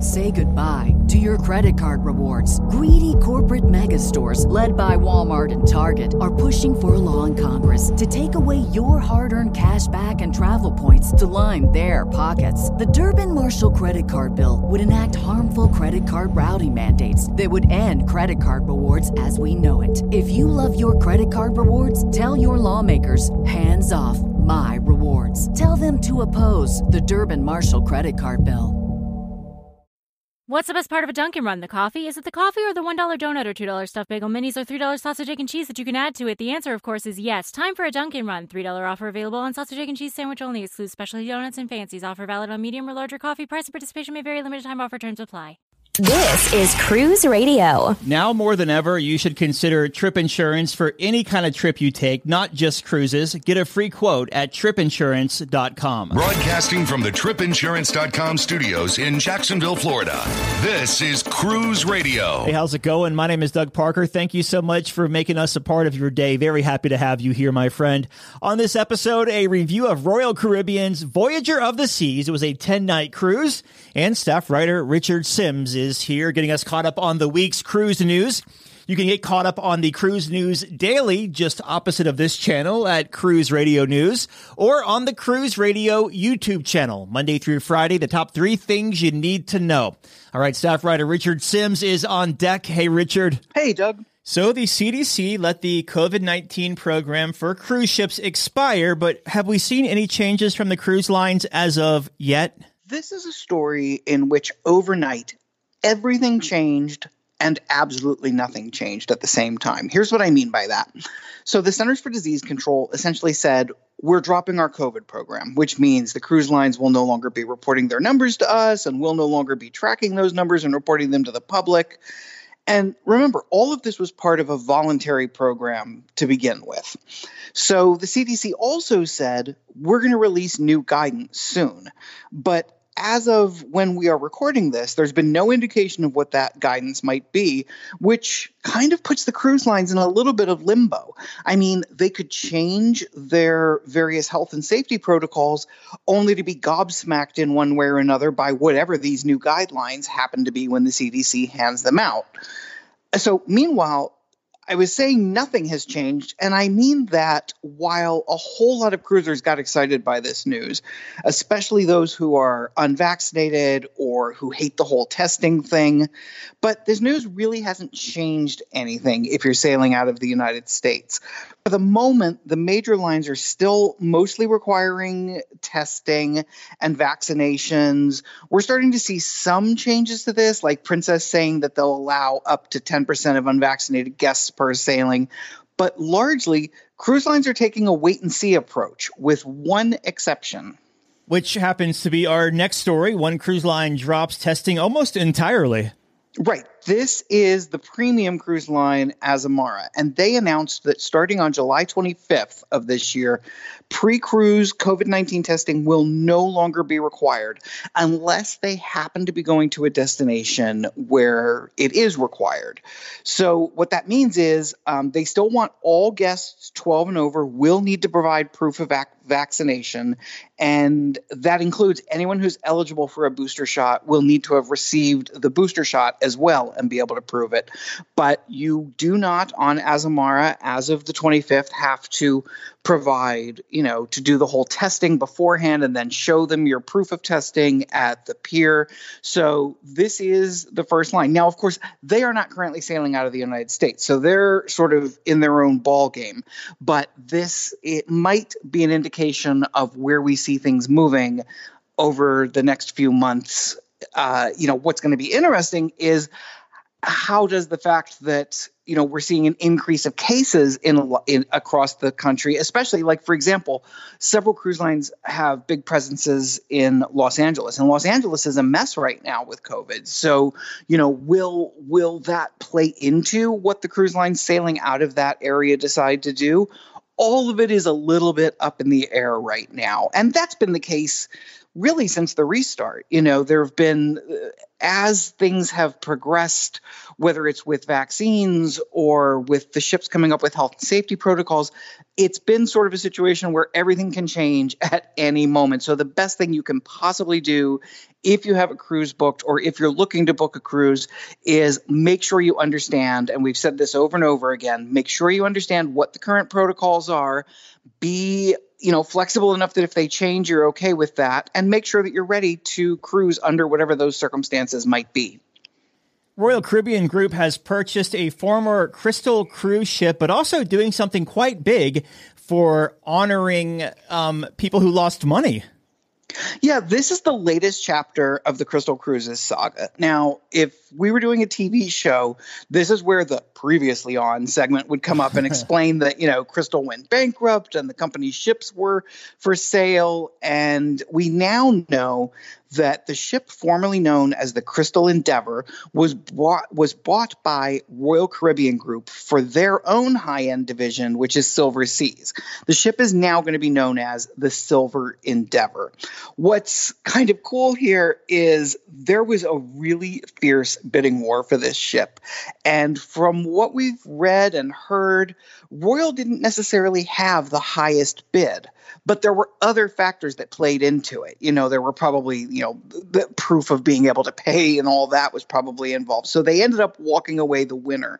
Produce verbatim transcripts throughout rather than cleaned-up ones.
Say goodbye to your credit card rewards. Greedy corporate mega stores, led by Walmart and Target, are pushing for a law in Congress to take away your hard-earned cash back and travel points to line their pockets. The Durbin-Marshall credit card bill would enact harmful credit card routing mandates that would end credit card rewards as we know it. If you love your credit card rewards, tell your lawmakers, hands off my rewards. Tell them to oppose the Durbin-Marshall credit card bill. What's the best part of a Dunkin' Run? The coffee? Is it the coffee or the one dollar donut or two dollar stuffed bagel minis or three dollar sausage, egg, and cheese that you can add to it? The answer, of course, is yes. Time for a Dunkin' Run. three dollar offer available on sausage, egg, and cheese sandwich only. Excludes specialty donuts and fancies. Offer valid on medium or larger coffee. Price and participation may vary. Limited time offer. Terms apply. This is Cruise Radio. Now more than ever, you should consider trip insurance for any kind of trip you take, not just cruises. Get a free quote at trip insurance dot com. Broadcasting from the trip insurance dot com studios in Jacksonville, Florida. This is Cruise Radio. Hey, how's it going? My name is Doug Parker. Thank you so much for making us a part of your day. Very happy to have you here, my friend. On this episode, a review of Royal Caribbean's Voyager of the Seas. It was a ten-night cruise, and staff writer Richard Sims is here getting us caught up on the week's cruise news. You can get caught up on the Cruise News Daily, just opposite of this channel at Cruise Radio News, or on the Cruise Radio YouTube channel, Monday through Friday, the top three things you need to know. All right, staff writer Richard Sims is on deck. Hey, Richard. Hey, Doug. So the C D C let the COVID nineteen program for cruise ships expire, but have we seen any changes from the cruise lines as of yet? This is a story in which overnight everything changed and absolutely nothing changed at the same time. Here's what I mean by that. So the Centers for Disease Control essentially said, we're dropping our COVID program, which means the cruise lines will no longer be reporting their numbers to us, and we'll no longer be tracking those numbers and reporting them to the public. And remember, all of this was part of a voluntary program to begin with. So the C D C also said, we're going to release new guidance soon. But as of when we are recording this, there's been no indication of what that guidance might be, which kind of puts the cruise lines in a little bit of limbo. I mean, they could change their various health and safety protocols only to be gobsmacked in one way or another by whatever these new guidelines happen to be when the C D C hands them out. So meanwhile, I was saying nothing has changed, and I mean that while a whole lot of cruisers got excited by this news, especially those who are unvaccinated or who hate the whole testing thing, but this news really hasn't changed anything if you're sailing out of the United States. For the moment, the major lines are still mostly requiring testing and vaccinations. We're starting to see some changes to this, like Princess saying that they'll allow up to ten percent of unvaccinated guests per sailing. But largely, cruise lines are taking a wait-and-see approach, with one exception. Which happens to be our next story. One cruise line drops testing almost entirely. Right. This is the premium cruise line Azamara, and they announced that starting on July twenty-fifth of this year, pre-cruise COVID nineteen testing will no longer be required unless they happen to be going to a destination where it is required. So what that means is um, they still want all guests twelve and over will need to provide proof of vac- vaccination, and that includes anyone who's eligible for a booster shot will need to have received the booster shot as well and be able to prove it. But you do not, on Azamara, as of the twenty-fifth, have to provide, you know, to do the whole testing beforehand and then show them your proof of testing at the pier. So this is the first line. Now, of course, they are not currently sailing out of the United States, so they're sort of in their own ball game. But this, it might be an indication of where we see things moving over the next few months. Uh, you know, what's going to be interesting is how does the fact that, you know, we're seeing an increase of cases in, in across the country, especially like, for example, several cruise lines have big presences in Los Angeles, and Los Angeles is a mess right now with COVID. So, you know, will will that play into what the cruise lines sailing out of that area decide to do? All of it is a little bit up in the air right now. And that's been the case really since the restart. You know, there have been, as things have progressed, whether it's with vaccines or with the ships coming up with health and safety protocols, it's been sort of a situation where everything can change at any moment. So the best thing you can possibly do if you have a cruise booked or if you're looking to book a cruise is make sure you understand, and we've said this over and over again, make sure you understand what the current protocols are, be you know, flexible enough that if they change, you're okay with that, and make sure that you're ready to cruise under whatever those circumstances might be. Royal Caribbean Group has purchased a former Crystal cruise ship, but also doing something quite big for honoring um, people who lost money. Yeah, this is the latest chapter of the Crystal Cruises saga. Now, if we were doing a T V show, this is where the previously on segment would come up and explain that, you know, Crystal went bankrupt and the company's ships were for sale. And we now know that the ship formerly known as the Crystal Endeavor was bought, was bought by Royal Caribbean Group for their own high-end division, which is Silver Seas. The ship is now going to be known as the Silver Endeavor. What's kind of cool here is there was a really fierce bidding war for this ship. And from what we've read and heard, Royal didn't necessarily have the highest bid, but there were other factors that played into it. You know, there were probably, you know, the proof of being able to pay and all that was probably involved. So they ended up walking away the winner.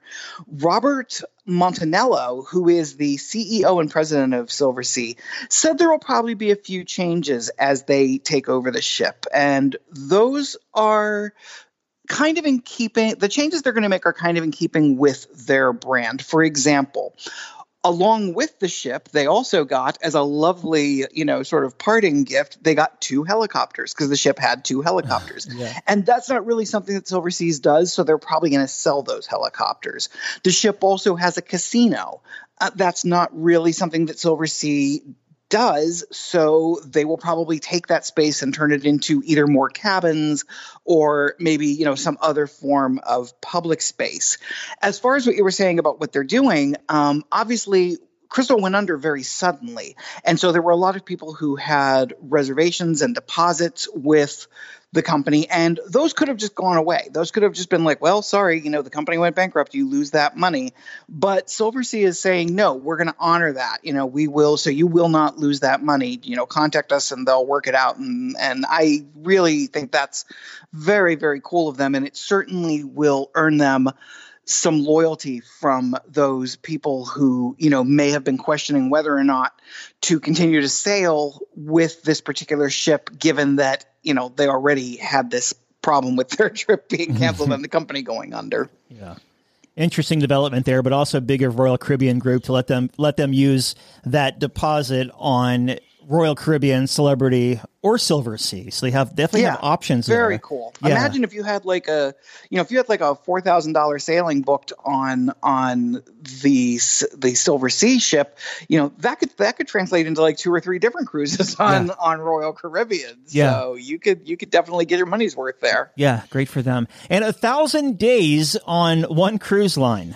Robert Montanello, who is the C E O and president of Silver Sea, said there will probably be a few changes as they take over the ship. And those are kind of in keeping, the changes they're going to make are kind of in keeping with their brand. For example, along with the ship, they also got, as a lovely, you know, sort of parting gift, they got two helicopters because the ship had two helicopters. Yeah. And that's not really something that Silver Seas does, so they're probably going to sell those helicopters. The ship also has a casino. Uh, that's not really something that Silver Sea does, so they will probably take that space and turn it into either more cabins or maybe, you know, some other form of public space. As far as what you were saying about what they're doing, um, obviously Crystal went under very suddenly. And so there were a lot of people who had reservations and deposits with the company, and those could have just gone away. Those could have just been like, well, sorry, you know, the company went bankrupt, you lose that money. But Silver Sea is saying, no, we're going to honor that. You know, we will, so you will not lose that money. You know, contact us and they'll work it out. And, and I really think that's very, very cool of them. And it certainly will earn them some loyalty from those people who, you know, may have been questioning whether or not to continue to sail with this particular ship, given that, you know, they already had this problem with their trip being canceled and the company going under. Yeah. Interesting development there, but also big of Royal Caribbean Group to let them let them use that deposit on Royal Caribbean, Celebrity, or Silver Sea. So they have definitely yeah, have options very there. Cool. Yeah. Imagine if you had like a, you know, if you had like a four thousand dollars sailing booked on on the the Silver Sea ship, you know, that could that could translate into like two or three different cruises on yeah. on Royal Caribbean. Yeah. So you could you could definitely get your money's worth there. Yeah, great for them. And a thousand days on one cruise line.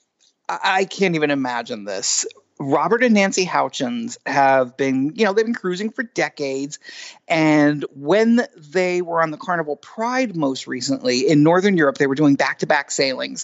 I, I can't even imagine this. Robert and Nancy Houchins have been, you know, they've been cruising for decades. And when they were on the Carnival Pride most recently in Northern Europe, they were doing back-to-back sailings.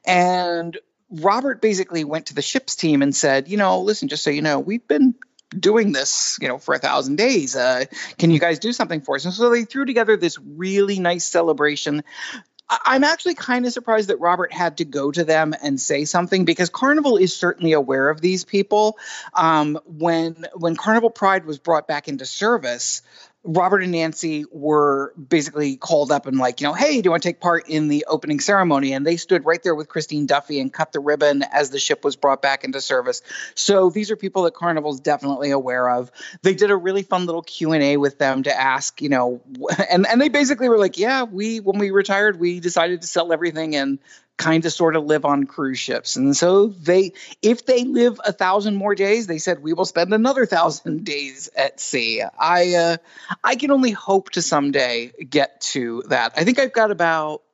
And Robert basically went to the ship's team and said, you know, listen, just so you know, we've been doing this, you know, for a thousand days. Uh, can you guys do something for us? And so they threw together this really nice celebration. I'm actually kind of surprised that Robert had to go to them and say something, because Carnival is certainly aware of these people. Um, when when Carnival Pride was brought back into service, Robert and Nancy were basically called up and like, you know, hey, do you want to take part in the opening ceremony? And they stood right there with Christine Duffy and cut the ribbon as the ship was brought back into service. So these are people that Carnival's definitely aware of. They did a really fun little Q and A with them to ask, you know, and, and they basically were like, yeah, we when we retired, we decided to sell everything and kind of sort of live on cruise ships. And so they, if they live a thousand more days, they said, we will spend another thousand days at sea. I, uh, I can only hope to someday get to that. I think I've got about,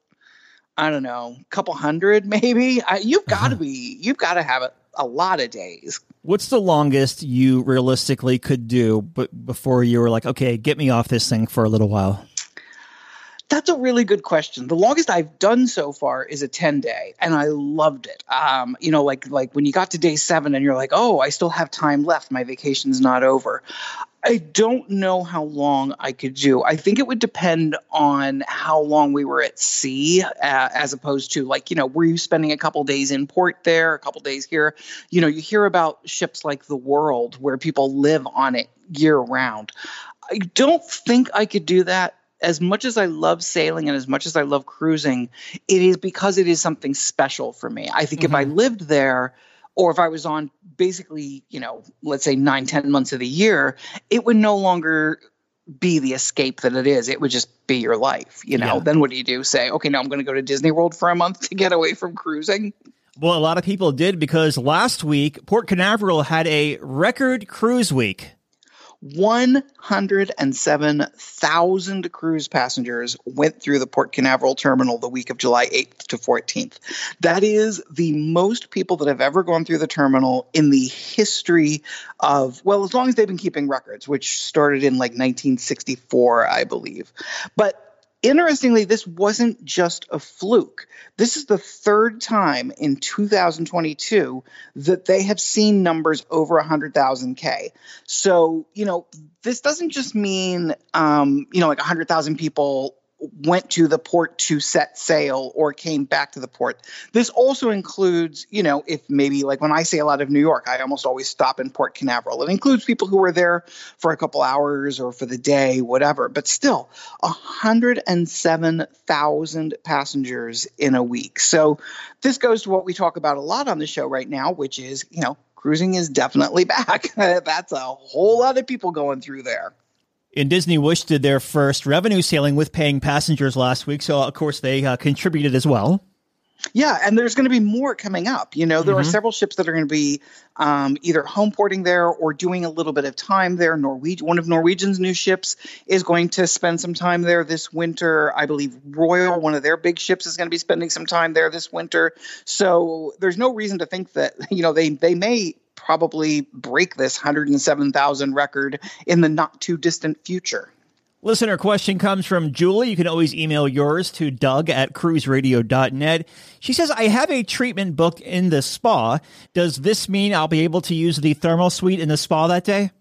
I don't know, a couple hundred maybe. I, you've got to be, you've got to have a, a lot of days. What's the longest you realistically could do but before you were like, okay, get me off this thing for a little while? That's a really good question. The longest I've done so far is a ten day, and I loved it. Um, you know, like like when you got to day seven and you're like, oh, I still have time left. My vacation's not over. I don't know how long I could do. I think it would depend on how long we were at sea, uh, as opposed to like, you know, were you spending a couple days in port there, a couple days here? You know, you hear about ships like the World where people live on it year round. I don't think I could do that. As much as I love sailing and as much as I love cruising, it is because it is something special for me. I think mm-hmm. if I lived there, or if I was on basically, you know, let's say nine, ten months of the year, it would no longer be the escape that it is. It would just be your life, you know. Yeah. Then what do you do? Say, okay, now I'm going to go to Disney World for a month to get away from cruising? Well, a lot of people did, because last week, Port Canaveral had a record cruise week. one hundred seven thousand cruise passengers went through the Port Canaveral terminal the week of July eighth to fourteenth. That is the most people that have ever gone through the terminal in the history of, well, as long as they've been keeping records, which started in like nineteen sixty-four, I believe. But interestingly, this wasn't just a fluke. This is the third time in two thousand twenty-two that they have seen numbers over one hundred thousand K. So, you know, this doesn't just mean, um, you know, like one hundred thousand people went to the port to set sail or came back to the port. This also includes, you know, if maybe like when I sail out of New York, I almost always stop in Port Canaveral. It includes people who were there for a couple hours or for the day, whatever. But still, one hundred seven thousand passengers in a week. So this goes to what we talk about a lot on the show right now, which is, you know, cruising is definitely back. That's a whole lot of people going through there. And Disney Wish did their first revenue sailing with paying passengers last week. So, of course, they uh, contributed as well. Yeah, and there's going to be more coming up. You know, there mm-hmm. are several ships that are going to be um, either home porting there or doing a little bit of time there. Norwegian, one of Norwegian's new ships is going to spend some time there this winter. I believe Royal, one of their big ships, is going to be spending some time there this winter. So there's no reason to think that, you know, they, they may probably break this one hundred seven thousand record in the not too distant future. Listener question comes from Julie. You can always email yours to Doug at cruise radio dot net. She says, I have a treatment booked in the spa. Does this mean I'll be able to use the thermal suite in the spa that day?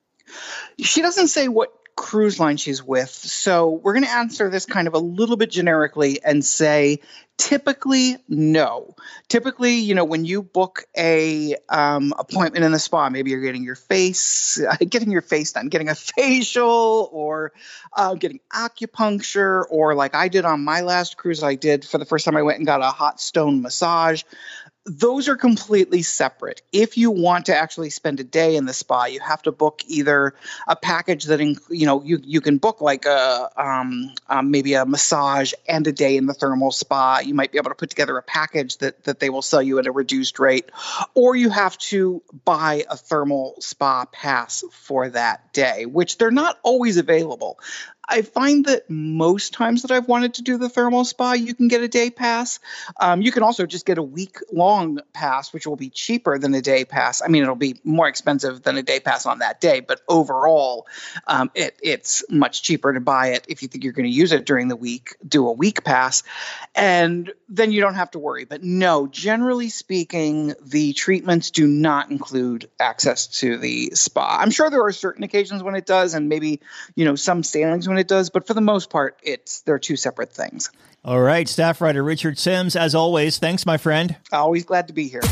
She doesn't say what cruise line she's with. So we're going to answer this kind of a little bit generically and say, typically, no. Typically, you know, when you book a um, appointment in the spa, maybe you're getting your face, uh, getting your face done, getting a facial, or uh, getting acupuncture, or like I did on my last cruise, I did for the first time I went and got a hot stone massage. Those are completely separate. If you want to actually spend a day in the spa, you have to book either a package that, you know, you, you can book like a um, um, maybe a massage and a day in the thermal spa. You might be able to put together a package that, that they will sell you at a reduced rate, or you have to buy a thermal spa pass for that day, which they're not always available. I find that most times that I've wanted to do the thermal spa, you can get a day pass. Um, you can also just get a week-long pass, which will be cheaper than a day pass. I mean, it'll be more expensive than a day pass on that day, but overall, um, it, it's much cheaper to buy it if you think you're going to use it during the week, do a week pass, and then you don't have to worry. But no, generally speaking, the treatments do not include access to the spa. I'm sure there are certain occasions when it does, and maybe, you know, some sailings when it does, but for the most part, it's they're two separate things. All right, staff writer Richard Sims, as always, thanks, my friend. Always glad to be here.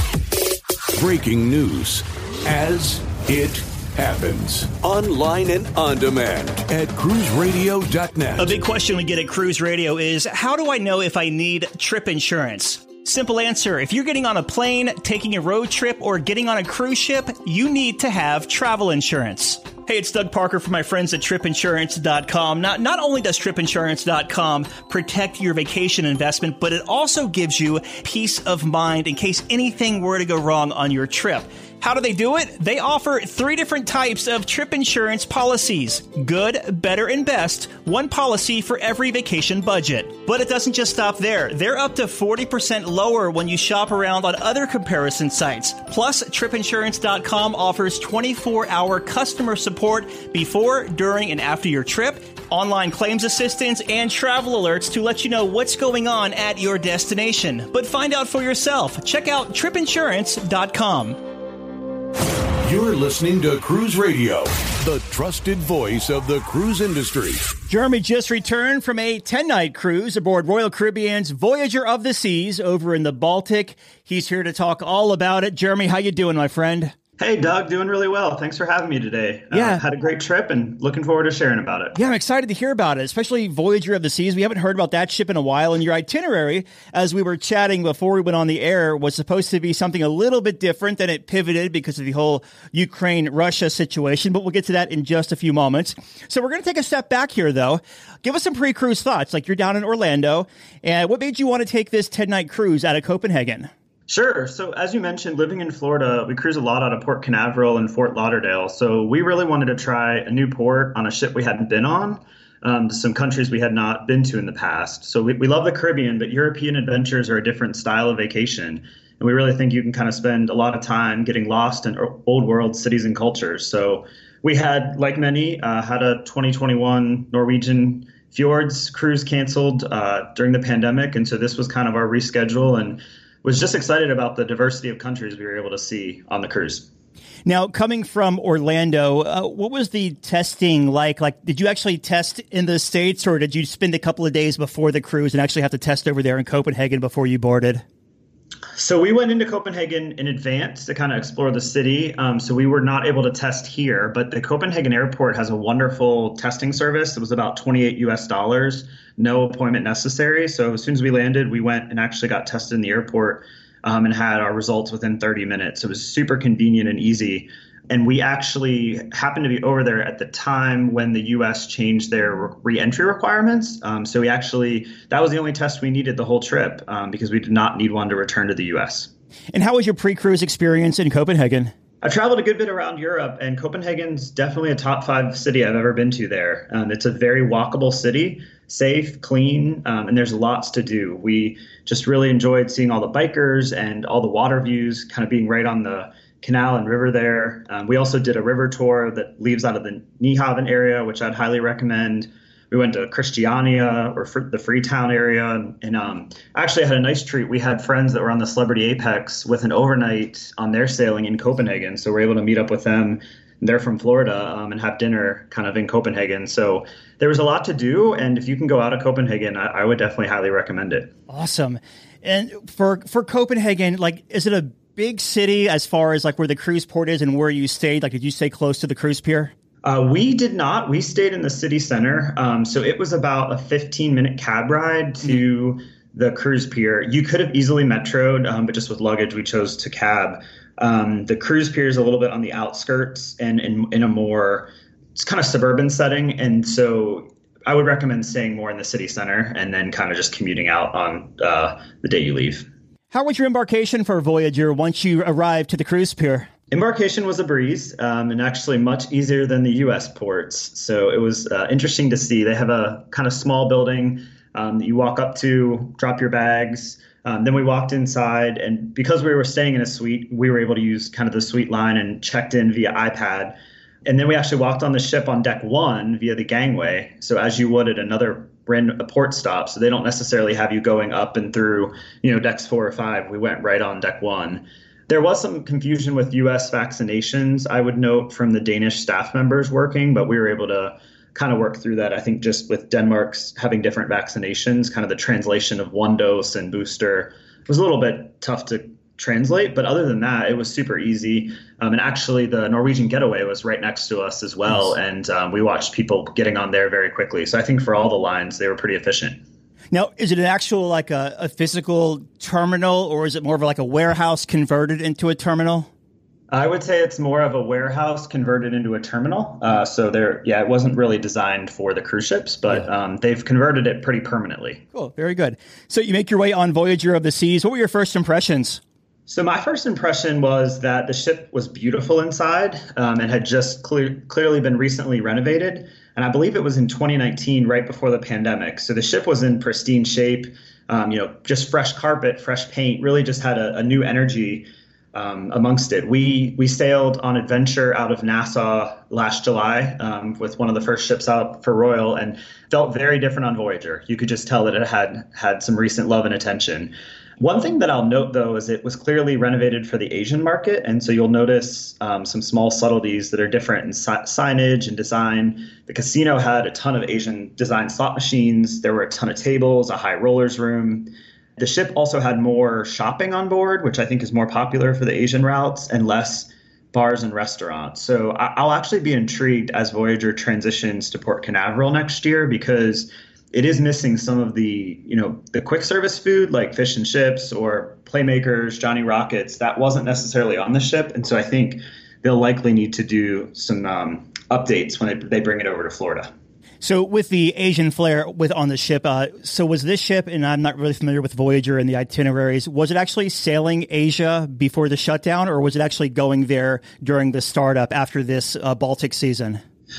Breaking news as it happens, online and on demand at cruise radio dot net. A big question we get at Cruise Radio is, how do I know if I need trip insurance? Simple answer. If you're getting on a plane, taking a road trip, or getting on a cruise ship, you need to have travel insurance. Hey, it's Doug Parker from my friends at trip insurance dot com. Not, not only does trip insurance dot com protect your vacation investment, but it also gives you peace of mind in case anything were to go wrong on your trip. How do they do it? They offer three different types of trip insurance policies. Good, better, and best. One policy for every vacation budget. But it doesn't just stop there. They're up to forty percent lower when you shop around on other comparison sites. Plus, trip insurance dot com offers twenty-four hour customer support before, during, and after your trip. online claims assistance, and travel alerts to let you know what's going on at your destination. But find out for yourself. Check out trip insurance dot com. You're listening to Cruise Radio, the trusted voice of the cruise industry. Jeremy just returned from a ten-night cruise aboard Royal Caribbean's Voyager of the Seas over in the Baltic. He's here to talk all about it. Jeremy, how you doing, my friend? Hey, Doug, doing really well. Thanks for having me today. Yeah. Uh, had a great trip and looking forward to sharing about it. Yeah, I'm excited to hear about it, especially Voyager of the Seas. We haven't heard about that ship in a while, and your itinerary, as we were chatting before we went on the air, was supposed to be something a little bit different, then it pivoted because of the whole Ukraine-Russia situation, but we'll get to that in just a few moments. So we're going to take a step back here, though. Give us some pre-cruise thoughts, like you're down in Orlando, and what made you want to take this ten-night cruise out of Copenhagen? Sure. So as you mentioned, living in Florida, we cruise a lot out of Port Canaveral and Fort Lauderdale. So we really wanted to try a new port on a ship we hadn't been on, um, some countries we had not been to in the past. So we, we love the Caribbean, but European adventures are a different style of vacation. And we really think you can kind of spend a lot of time getting lost in old world cities and cultures. So we had, like many, uh, had a twenty twenty-one Norwegian Fjords cruise canceled uh, during the pandemic. And so this was kind of our reschedule, and was just excited about the diversity of countries we were able to see on the cruise. Now, coming from Orlando, uh, what was the testing like? Like, did you actually test in the States, or did you spend a couple of days before the cruise and actually have to test over there in Copenhagen before you boarded? So we went into Copenhagen in advance to kind of explore the city. Um, so we were not able to test here, but the Copenhagen airport has a wonderful testing service. It was about twenty-eight U S dollars, no appointment necessary. So as soon as we landed, we went and actually got tested in the airport um, and had our results within thirty minutes. It was super convenient and easy. And we actually happened to be over there at the time when the U S changed their re-entry requirements. Um, so we actually, that was the only test we needed the whole trip um, because we did not need one to return to the U S. And how was your pre-cruise experience in Copenhagen? I traveled a good bit around Europe, and Copenhagen's definitely a top five city I've ever been to there. Um, it's a very walkable city, safe, clean, um, and there's lots to do. We just really enjoyed seeing all the bikers and all the water views, kind of being right on the canal and river there. Um, we also did a river tour that leaves out of the Nyhavn area, which I'd highly recommend. We went to Christiania or Fr- the Freetown area, and, and um, actually had a nice treat. We had friends that were on the Celebrity Apex with an overnight on their sailing in Copenhagen, so we're able to meet up with them. They're from Florida um, and have dinner kind of in Copenhagen. So there was a lot to do, and if you can go out of Copenhagen, I, I would definitely highly recommend it. Awesome. And for for Copenhagen, like, is it a big city as far as like where the cruise port is and where you stayed? Like, did you stay close to the cruise pier? Uh, we did not. We stayed in the city center. Um, so it was about a fifteen minute cab ride to mm-hmm. the cruise pier. You could have easily metroed, um, but just with luggage, we chose to cab. Um, the cruise pier is a little bit on the outskirts and in, in a more, it's kind of suburban setting. And so I would recommend staying more in the city center and then kind of just commuting out on uh, the day you leave. How was your embarkation for Voyager once you arrived to the cruise pier? Embarkation was a breeze um, and actually much easier than the U S ports. So it was uh, interesting to see. They have a kind of small building um, that you walk up to, drop your bags. Um, then we walked inside, and because we were staying in a suite, we were able to use kind of the suite line and checked in via iPad. And then we actually walked on the ship on deck one via the gangway. So as you would at another brand, a port stop. So they don't necessarily have you going up and through, you know, decks four or five. We went right on deck one. There was some confusion with U S vaccinations, I would note, from the Danish staff members working, but we were able to kind of work through that. I think just with Denmark's having different vaccinations, kind of the translation of one dose and booster was a little bit tough to translate. But other than that, it was super easy. Um, and actually, the Norwegian Getaway was right next to us as well. Nice. And um, we watched people getting on there very quickly. So I think for all the lines, they were pretty efficient. Now, is it an actual, like a, a physical terminal, or is it more of like a warehouse converted into a terminal? I would say it's more of a warehouse converted into a terminal. Uh, so there, yeah, it wasn't really designed for the cruise ships, but yeah. um, they've converted it pretty permanently. Cool. Very good. So you make your way on Voyager of the Seas. What were your first impressions? So my first impression was that the ship was beautiful inside um, and had just clear, clearly been recently renovated. And I believe it was in twenty nineteen, right before the pandemic. So the ship was in pristine shape, um, you know, just fresh carpet, fresh paint, really just had a, a new energy. um, amongst it. We we sailed on Adventure out of Nassau last July um, with one of the first ships out for Royal, and felt very different on Voyager. You could just tell that it had had some recent love and attention. One thing that I'll note, though, is it was clearly renovated for the Asian market. And so you'll notice um, some small subtleties that are different in si- signage and design. The casino had a ton of Asian design slot machines. There were a ton of tables, a high rollers room. The ship also had more shopping on board, which I think is more popular for the Asian routes, and less bars and restaurants. So I- I'll actually be intrigued as Voyager transitions to Port Canaveral next year, because it is missing some of the, you know, the quick service food like fish and chips or Playmakers, Johnny Rockets. That wasn't necessarily on the ship. And so I think they'll likely need to do some um, updates when they, they bring it over to Florida. So with the Asian flair with on the ship, uh, so was this ship, and I'm not really familiar with Voyager and the itineraries, was it actually sailing Asia before the shutdown, or was it actually going there during the startup after this uh, Baltic season?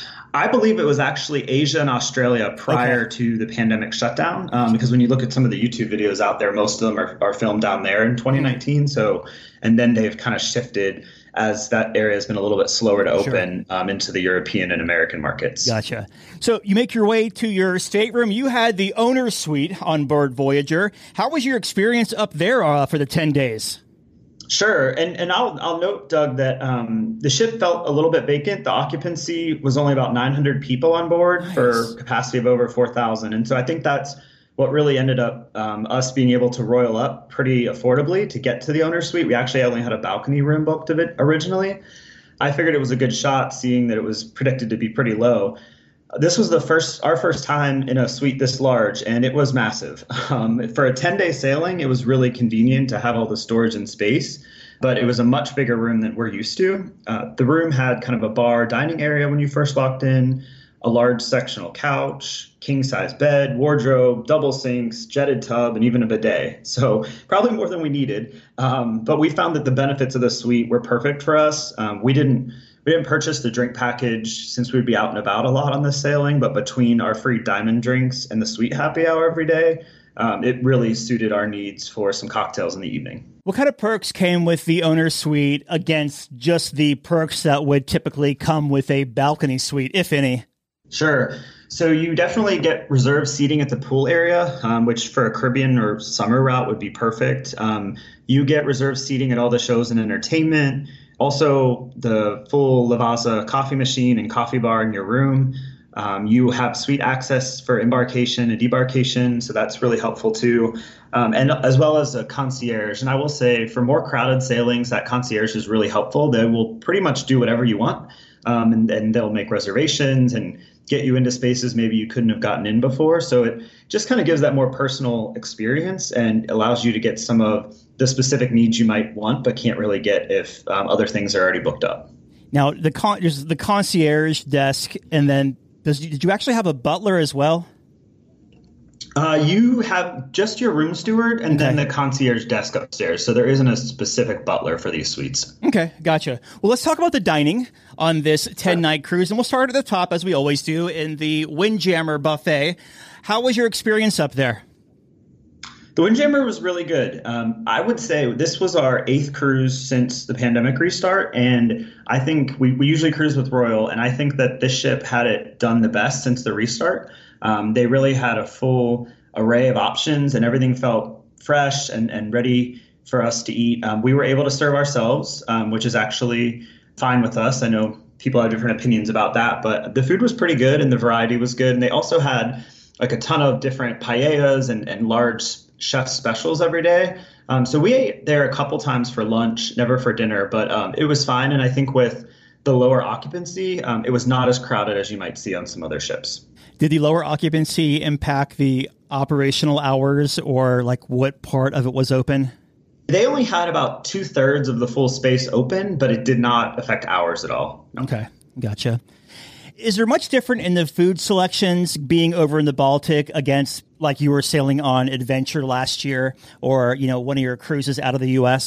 I believe it was actually Asia and Australia prior okay. to the pandemic shutdown, um, because when you look at some of the YouTube videos out there, most of them are, are filmed down there in twenty nineteen. So, and then they've kind of shifted as that area has been a little bit slower to open sure. um, into the European and American markets. Gotcha. So you make your way to your stateroom. You had the owner's suite on board Voyager. How was your experience up there uh, for the ten days? Sure. And and I'll I'll note, Doug, that um, the ship felt a little bit vacant. The occupancy was only about nine hundred people on board nice. for capacity of over four thousand. And so I think that's what really ended up um, us being able to royal up pretty affordably to get to the owner's suite. We actually only had a balcony room booked of it originally. I figured it was a good shot, seeing that it was predicted to be pretty low. This was the first, our first time in a suite this large, and it was massive. Um, for a ten-day sailing, it was really convenient to have all the storage and space, but it was a much bigger room than we're used to. Uh, the room had kind of a bar dining area when you first walked in, a large sectional couch, king-size bed, wardrobe, double sinks, jetted tub, and even a bidet. So probably more than we needed. Um, but we found that the benefits of the suite were perfect for us. Um, we didn't We didn't purchase the drink package since we'd be out and about a lot on this sailing, but between our free diamond drinks and the suite happy hour every day, um, it really suited our needs for some cocktails in the evening. What kind of perks came with the owner's suite against just the perks that would typically come with a balcony suite, if any? Sure. So you definitely get reserved seating at the pool area, um, which for a Caribbean or summer route would be perfect. Um, you get reserved seating at all the shows and entertainment. Also, the full Lavazza coffee machine and coffee bar in your room. Um, you have suite access for embarkation and debarkation, so that's really helpful too. Um, and as well as a concierge. And I will say, for more crowded sailings, that concierge is really helpful. They will pretty much do whatever you want, um, and, and they'll make reservations and get you into spaces maybe you couldn't have gotten in before. So it just kind of gives that more personal experience and allows you to get some of the specific needs you might want but can't really get if um, other things are already booked up. Now, the con- there's the concierge desk, and then does, did you actually have a butler as well? Uh, you have just your room steward and okay. then the concierge desk upstairs. So there isn't a specific butler for these suites. Okay, gotcha. Well, let's talk about the dining on this ten-night cruise. And we'll start at the top, as we always do, in the Windjammer buffet. How was your experience up there? The Windjammer was really good. Um, I would say this was our eighth cruise since the pandemic restart. And I think we, we usually cruise with Royal. And I think that this ship had it done the best since the restart. Um, they really had a full array of options and everything felt fresh and, and ready for us to eat. Um, we were able to serve ourselves, um, which is actually fine with us. I know people have different opinions about that, but the food was pretty good and the variety was good. And they also had like a ton of different paellas and, and large chef specials every day. Um, so we ate there a couple times for lunch, never for dinner, but um, it was fine. And I think with the lower occupancy, um, it was not as crowded as you might see on some other ships. Did the lower occupancy impact the operational hours, or like what part of it was open? They only had about two thirds of the full space open, but it did not affect hours at all. No. Okay, gotcha. Is there much different in the food selections being over in the Baltic against like you were sailing on Adventure last year, or, you know, one of your cruises out of the U S?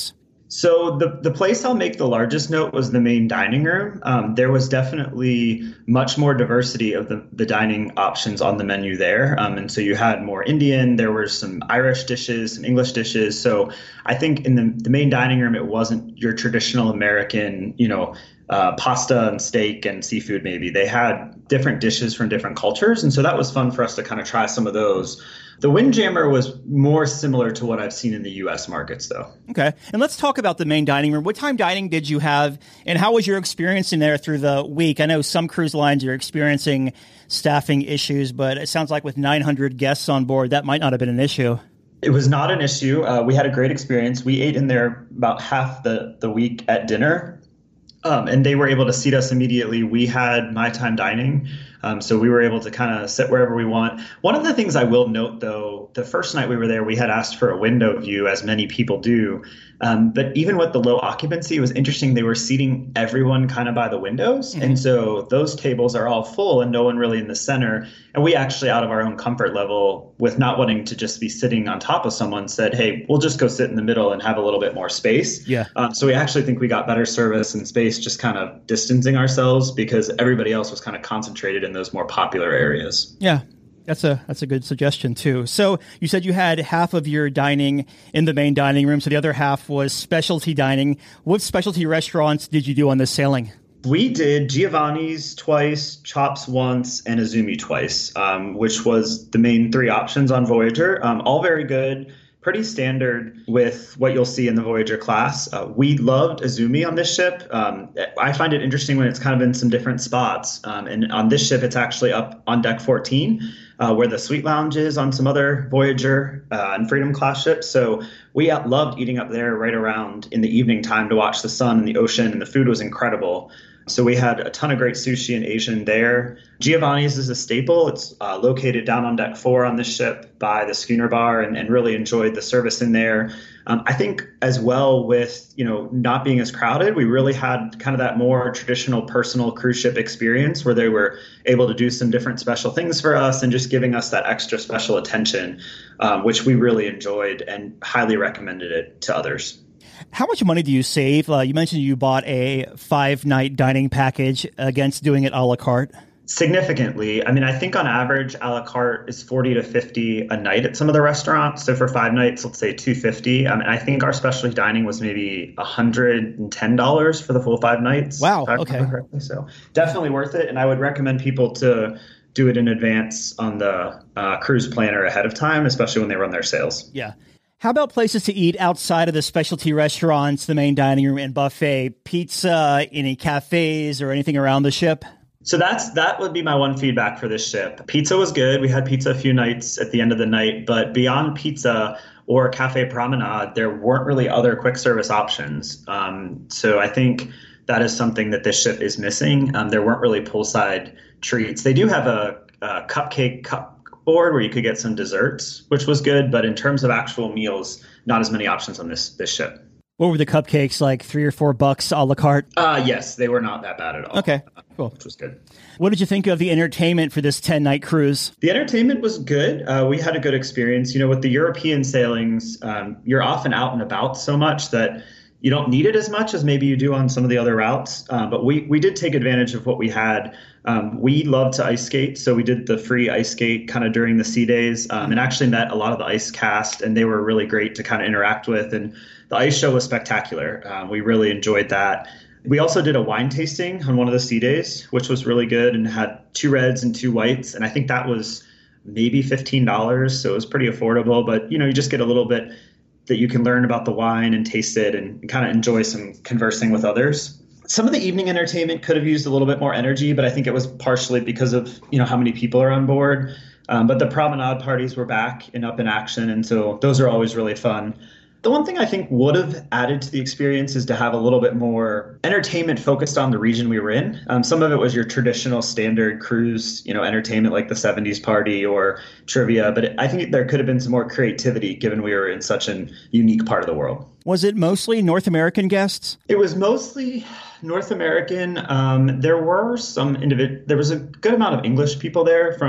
So the, the place I'll make the largest note was the main dining room. Um, there was definitely much more diversity of the, the dining options on the menu there. Um, and so you had more Indian, there were some Irish dishes, some English dishes. So I think in the, the main dining room, it wasn't your traditional American, you know, uh, pasta and steak and seafood maybe. They had different dishes from different cultures. And so that was fun for us to kind of try some of those. The Windjammer was more similar to what I've seen in the U S markets, though. Okay. And let's talk about the main dining room. What time dining did you have, and how was your experience in there through the week? I know some cruise lines are experiencing staffing issues, but it sounds like with nine hundred guests on board, that might not have been an issue. It was not an issue. Uh, we had a great experience. We ate in there about half the, the week at dinner, um, and they were able to seat us immediately. We had nighttime dining. Um, so we were able to kind of sit wherever we want. One of the things I will note, though, the first night we were there, we had asked for a window view, as many people do. Um, but even with the low occupancy, it was interesting. They were seating everyone kind of by the windows. Mm-hmm. And so those tables are all full and no one really in the center. And we actually, out of our own comfort level, with not wanting to just be sitting on top of someone, said, hey, we'll just go sit in the middle and have a little bit more space. Yeah. Um, so we actually think we got better service and space just kind of distancing ourselves because everybody else was kind of concentrated in those more popular areas. Yeah. That's a that's a good suggestion, too. So you said you had half of your dining in the main dining room, so the other half was specialty dining. What specialty restaurants did you do on this sailing? We did Giovanni's twice, Chops once, and Azumi twice, um, which was the main three options on Voyager. Um, all very good, pretty standard with what you'll see in the Voyager class. Uh, we loved Azumi on this ship. Um, I find it interesting when it's kind of in some different spots. Um, and on this ship, it's actually up on deck fourteen. Uh, where the suite lounge is on some other Voyager uh, and Freedom class ships. So we loved eating up there right around in the evening time to watch the sun and the ocean, and the food was incredible. So we had a ton of great sushi and Asian there. Giovanni's is a staple. It's uh, located down on deck four on this ship by the schooner bar, and, and really enjoyed the service in there. Um, I think as well with, you know, not being as crowded, we really had kind of that more traditional personal cruise ship experience where they were able to do some different special things for us and just giving us that extra special attention, um, which we really enjoyed and highly recommended it to others. How much money do you save? Uh, you mentioned you bought a five-night dining package against doing it a la carte. Significantly. I mean, I think on average, a la carte is forty to fifty a night at some of the restaurants. So for five nights, let's say two hundred fifty dollars. I mean, I think our specialty dining was maybe one hundred ten dollars for the full five nights. Wow. Okay. So definitely worth it. And I would recommend people to do it in advance on the uh, cruise planner ahead of time, especially when they run their sales. Yeah. How about places to eat outside of the specialty restaurants, the main dining room and buffet? Pizza, any cafes or anything around the ship? So that's that would be my one feedback for this ship. Pizza was good. We had pizza a few nights at the end of the night, but beyond pizza or Cafe Promenade, there weren't really other quick service options. Um, so I think that is something that this ship is missing. Um, there weren't really poolside treats. They do have a, a cupcake cup board where you could get some desserts, which was good. But in terms of actual meals, not as many options on this this ship. What were the cupcakes, like three or four bucks a la carte? Uh, yes, they were not that bad at all. Okay, cool. Which was good. What did you think of the entertainment for this ten-night cruise? The entertainment was good. Uh, we had a good experience. You know, with the European sailings, um, you're often out and about so much that you don't need it as much as maybe you do on some of the other routes. Uh, but we, we did take advantage of what we had. Um, we love to ice skate, so we did the free ice skate kind of during the sea days um, and actually met a lot of the ice cast, and they were really great to kind of interact with. And the ice show was spectacular. Um, we really enjoyed that. We also did a wine tasting on one of the sea days, which was really good, and had two reds and two whites. And I think that was maybe fifteen dollars, so it was pretty affordable. But, you know, you just get a little bit that you can learn about the wine and taste it and kind of enjoy some conversing with others. Some of the evening entertainment could have used a little bit more energy, but I think it was partially because of, you know, how many people are on board. Um, but the promenade parties were back and up in action, and so those are always really fun. The one thing I think would have added to the experience is to have a little bit more entertainment focused on the region we were in. Um, some of it was your traditional standard cruise, you know, entertainment like the seventies party or trivia, but it, I think there could have been some more creativity given we were in such a unique part of the world. Was it mostly North American guests? It was mostly North American. Um, there were some individ- there was a good amount of English people there from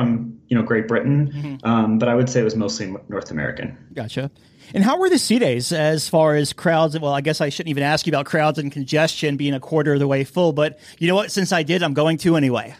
you know, Great Britain. Mm-hmm. Um, but I would say it was mostly North American. Gotcha. And how were the sea days as far as crowds? Well, I guess I shouldn't even ask you about crowds and congestion being a quarter of the way full, but you know what? Since I did, I'm going to anyway.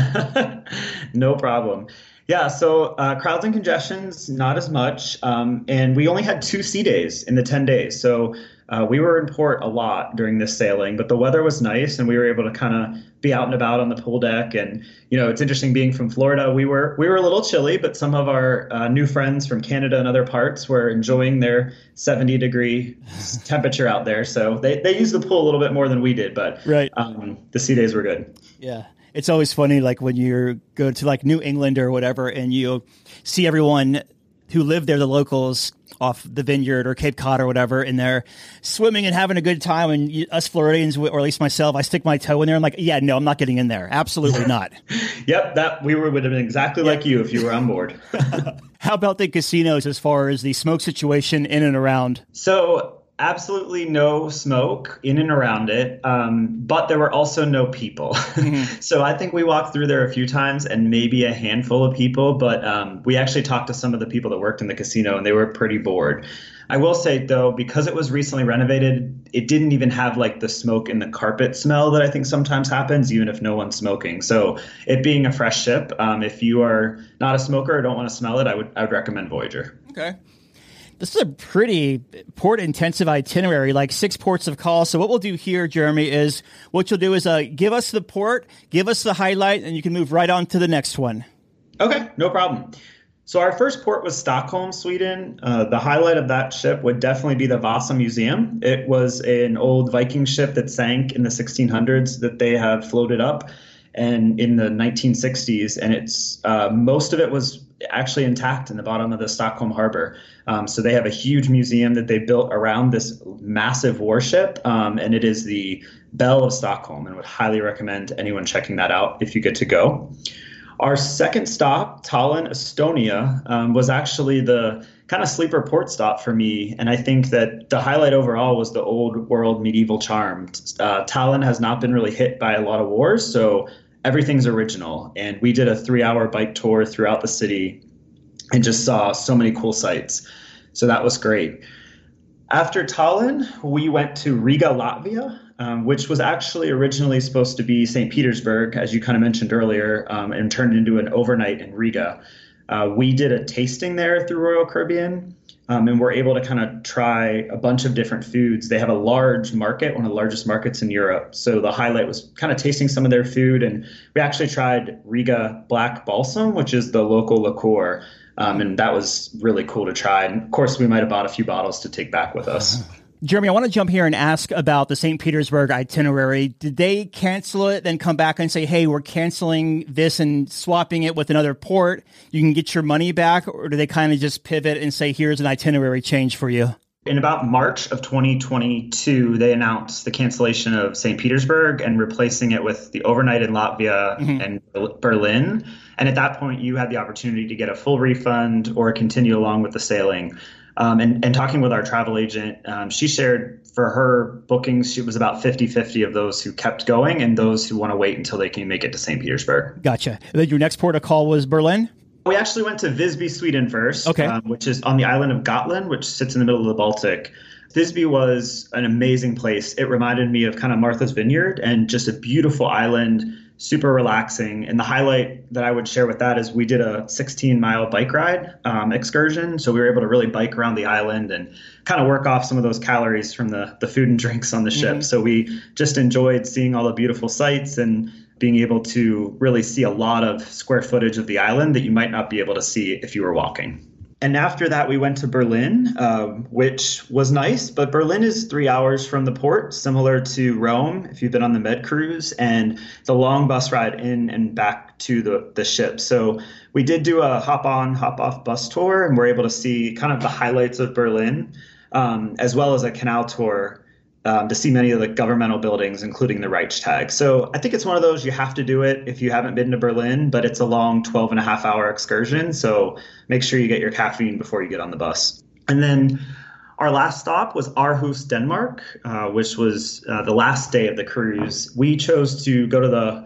No problem. Yeah, so uh, crowds and congestions, not as much. Um, and we only had two sea days in the ten days. So uh, we were in port a lot during this sailing, but the weather was nice and we were able to kind of be out and about on the pool deck. And, you know, it's interesting being from Florida. We were we were a little chilly, but some of our uh, new friends from Canada and other parts were enjoying their seventy degree temperature out there. So they, they used the pool a little bit more than we did, but right. um, the sea days were good. Yeah. It's always funny, like when you go to like New England or whatever, and you see everyone who live there, the locals off the Vineyard or Cape Cod or whatever, and they're swimming and having a good time. And you, us Floridians, or at least myself, I stick my toe in there. I'm like, yeah, no, I'm not getting in there. Absolutely not. Yep, that we were, would have been exactly like you if you were on board. How about the casinos as far as the smoke situation in and around? So absolutely no smoke in and around it, um, but there were also no people. Mm-hmm. So I think we walked through there a few times and maybe a handful of people, but um, we actually talked to some of the people that worked in the casino and they were pretty bored. I will say, though, because it was recently renovated, it didn't even have like the smoke and the carpet smell that I think sometimes happens, even if no one's smoking. So it being a fresh ship, um, if you are not a smoker or don't want to smell it, I would I would recommend Voyager. Okay. This is a pretty port-intensive itinerary, like six ports of call. So what we'll do here, Jeremy, is what you'll do is uh, give us the port, give us the highlight, and you can move right on to the next one. Okay, no problem. So our first port was Stockholm, Sweden. Uh, the highlight of that ship would definitely be the Vasa Museum. It was an old Viking ship that sank in the sixteen hundreds that they have floated up and in the nineteen sixties. And it's uh, most of it was actually intact in the bottom of the Stockholm harbor. Um, so they have a huge museum that they built around this massive warship. Um, and it is the Belle of Stockholm, and would highly recommend anyone checking that out if you get to go. Our second stop, Tallinn, Estonia, um, was actually the kind of sleeper port stop for me. And I think that the highlight overall was the old world medieval charm. Uh, Tallinn has not been really hit by a lot of wars, so everything's original. And we did a three-hour bike tour throughout the city and just saw so many cool sights. So that was great. After Tallinn, we went to Riga, Latvia, um, which was actually originally supposed to be Saint Petersburg, as you kind of mentioned earlier, um, and turned into an overnight in Riga. Uh, we did a tasting there through Royal Caribbean, um, and we're able to kind of try a bunch of different foods. They have a large market, one of the largest markets in Europe. So the highlight was kind of tasting some of their food. And we actually tried Riga Black Balsam, which is the local liqueur. Um, and that was really cool to try. And of course, we might have bought a few bottles to take back with us. Jeremy, I want to jump here and ask about the Saint Petersburg itinerary. Did they cancel it, then come back and say, hey, we're canceling this and swapping it with another port? You can get your money back? Or do they kind of just pivot and say, here's an itinerary change for you? In about March of twenty twenty-two, they announced the cancellation of Saint Petersburg and replacing it with the overnight in Latvia mm-hmm. and Berlin. And at that point, you had the opportunity to get a full refund or continue along with the sailing. Um, and, and talking with our travel agent, um, she shared for her bookings, it was about fifty-fifty of those who kept going and those who want to wait until they can make it to Saint Petersburg. Gotcha. And then your next port of call was Berlin? We actually went to Visby, Sweden first, okay. um, which is on the island of Gotland, which sits in the middle of the Baltic. Visby was an amazing place. It reminded me of kind of Martha's Vineyard and just a beautiful island, super relaxing. And the highlight that I would share with that is we did a sixteen mile bike ride um, excursion. So we were able to really bike around the island and kind of work off some of those calories from the, the food and drinks on the ship. Mm-hmm. So we just enjoyed seeing all the beautiful sights and being able to really see a lot of square footage of the island that you might not be able to see if you were walking. And after that, we went to Berlin, um, which was nice. But Berlin is three hours from the port, similar to Rome, if you've been on the Med Cruise. And it's a long bus ride in and back to the, the ship. So we did do a hop-on, hop-off bus tour, and we're able to see kind of the highlights of Berlin, um, as well as a canal tour um, to see many of the governmental buildings, including the Reichstag. So I think it's one of those, you have to do it if you haven't been to Berlin, but it's a long twelve and a half hour excursion. So make sure you get your caffeine before you get on the bus. And then our last stop was Aarhus, Denmark, uh, which was uh, the last day of the cruise. We chose to go to the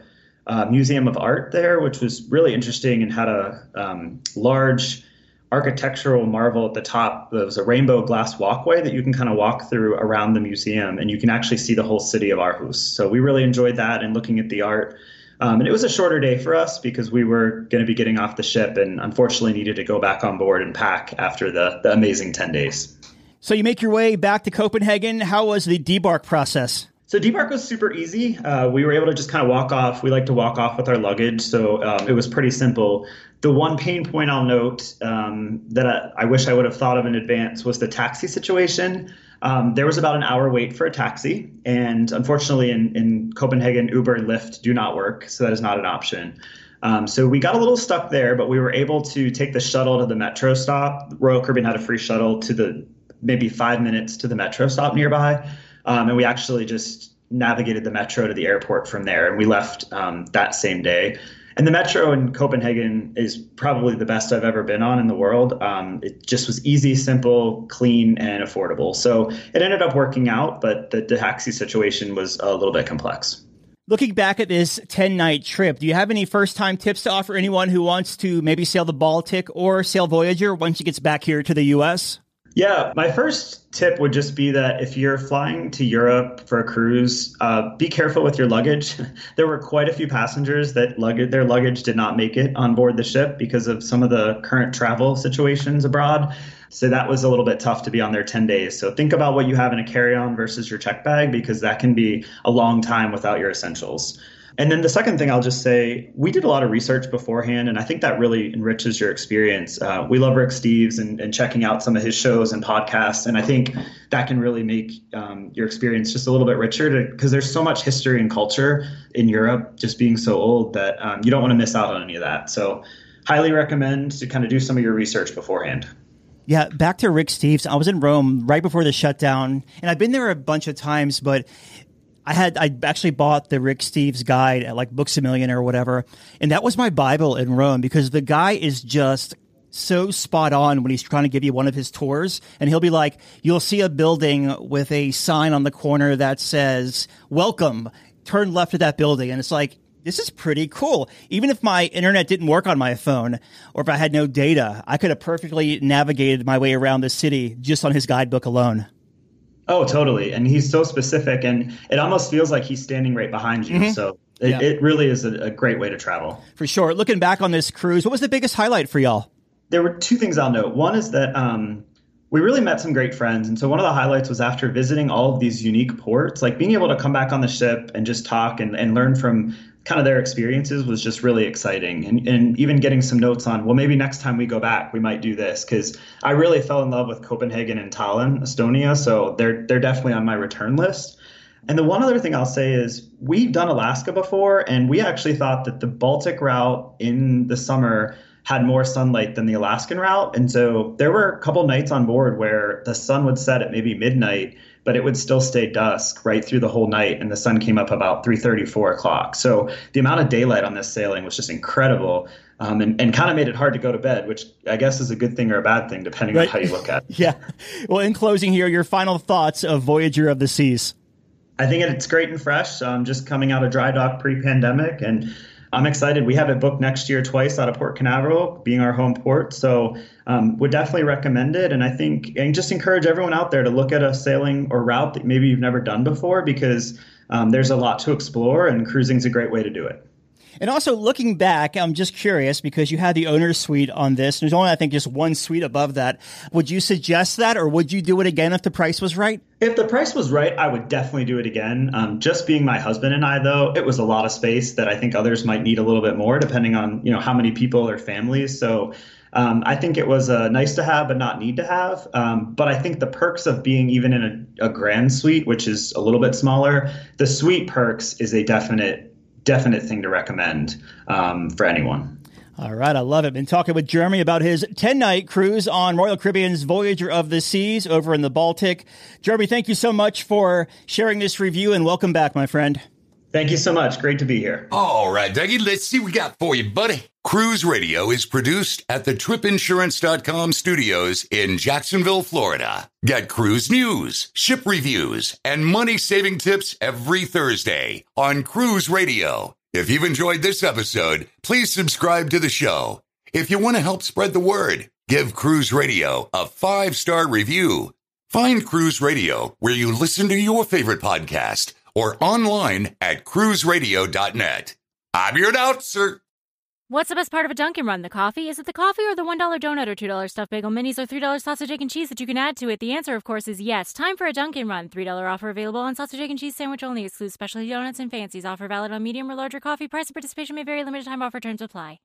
uh, Museum of Art there, which was really interesting and had a um, large architectural marvel at the top. There was a rainbow glass walkway that you can kind of walk through around the museum, and you can actually see the whole city of Aarhus. So we really enjoyed that and looking at the art. Um, and it was a shorter day for us because we were going to be getting off the ship and unfortunately needed to go back on board and pack after the, the amazing ten days. So you make your way back to Copenhagen. How was the debark process? So debark was super easy. Uh, we were able to just kind of walk off. We like to walk off with our luggage, so um, it was pretty simple. The one pain point I'll note um, that I, I wish I would have thought of in advance was the taxi situation. Um, there was about an hour wait for a taxi, and unfortunately in, in Copenhagen, Uber and Lyft do not work, so that is not an option. Um, so we got a little stuck there, but we were able to take the shuttle to the metro stop. Royal Caribbean had a free shuttle to the maybe five minutes to the metro stop nearby. Um, and we actually just navigated the metro to the airport from there. And we left um, that same day. And the metro in Copenhagen is probably the best I've ever been on in the world. Um, it just was easy, simple, clean, and affordable. So it ended up working out, but the, the taxi situation was a little bit complex. Looking back at this ten-night trip, do you have any first-time tips to offer anyone who wants to maybe sail the Baltic or sail Voyager once he gets back here to the U S? Yeah, my first tip would just be that if you're flying to Europe for a cruise, uh, be careful with your luggage. There were quite a few passengers that luggage, their luggage did not make it on board the ship because of some of the current travel situations abroad. So that was a little bit tough to be on there ten days. So think about what you have in a carry-on versus your check bag, because that can be a long time without your essentials. And then the second thing I'll just say, we did a lot of research beforehand, and I think that really enriches your experience. Uh, we love Rick Steves and, and checking out some of his shows and podcasts, and I think that can really make um, your experience just a little bit richer, because there's so much history and culture in Europe just being so old that um, you don't want to miss out on any of that. So highly recommend to kind of do some of your research beforehand. Yeah, back to Rick Steves. I was in Rome right before the shutdown, and I've been there a bunch of times, but I had I actually bought the Rick Steves guide at like Books A Million or whatever, and that was my Bible in Rome, because the guy is just so spot on when he's trying to give you one of his tours, and he'll be like, you'll see a building with a sign on the corner that says, welcome, turn left at that building, and it's like, this is pretty cool. Even if my internet didn't work on my phone, or if I had no data, I could have perfectly navigated my way around the city just on his guidebook alone. Oh, totally. And he's so specific, and it almost feels like he's standing right behind you. Mm-hmm. So it, yeah. it really is a, a great way to travel. For sure. Looking back on this cruise, what was the biggest highlight for y'all? There were two things I'll note. One is that um, we really met some great friends. And so one of the highlights was after visiting all of these unique ports, like being able to come back on the ship and just talk and, and learn from kind of their experiences was just really exciting. And, and even getting some notes on, well, maybe next time we go back, we might do this, because I really fell in love with Copenhagen and Tallinn, Estonia. So they're they're definitely on my return list. And the one other thing I'll say is we've done Alaska before, and we actually thought that the Baltic route in the summer had more sunlight than the Alaskan route. And so there were a couple nights on board where the sun would set at maybe midnight, but it would still stay dusk right through the whole night. And the sun came up about three thirty, four o'clock. So the amount of daylight on this sailing was just incredible, um, and, and kind of made it hard to go to bed, which I guess is a good thing or a bad thing, depending right. on how you look at it. Yeah. Well, in closing here, your final thoughts of Voyager of the Seas. I think it's great and fresh. Um, just coming out of dry dock pre-pandemic, and I'm excited. We have it booked next year twice out of Port Canaveral, being our home port. So um, would definitely recommend it. And I think, and just encourage everyone out there to look at a sailing or route that maybe you've never done before, because um, there's a lot to explore, and cruising is a great way to do it. And also looking back, I'm just curious, because you had the owner's suite on this. There's only, I think, just one suite above that. Would you suggest that, or would you do it again if the price was right? If the price was right, I would definitely do it again. Um, just being my husband and I, though, it was a lot of space that I think others might need a little bit more, depending on, you know, how many people or families. So um, I think it was uh, nice to have, but not need to have. Um, but I think the perks of being even in a, a grand suite, which is a little bit smaller, the suite perks is a definite definite thing to recommend um, for anyone. All right. I love it. Been talking with Jeremy about his ten-night cruise on Royal Caribbean's Voyager of the Seas over in the Baltic. Jeremy, thank you so much for sharing this review, and welcome back, my friend. Thank you so much. Great to be here. All right, Dougie, let's see what we got for you, buddy. Cruise Radio is produced at the trip insurance dot com studios in Jacksonville, Florida. Get cruise news, ship reviews, and money-saving tips every Thursday on Cruise Radio. If you've enjoyed this episode, please subscribe to the show. If you want to help spread the word, give Cruise Radio a five-star review. Find Cruise Radio where you listen to your favorite podcast or online at cruise radio dot net. I'm your announcer. What's the best part of a Dunkin' Run? The coffee? Is it the coffee or the one dollar donut or two dollar stuffed bagel minis or three dollar sausage, egg, and cheese that you can add to it? The answer, of course, is yes. Time for a Dunkin' Run. three dollar offer available on sausage, egg, and cheese sandwich only. Excludes specialty donuts and fancies. Offer valid on medium or larger coffee. Price and participation may vary. Limited time offer. Terms apply.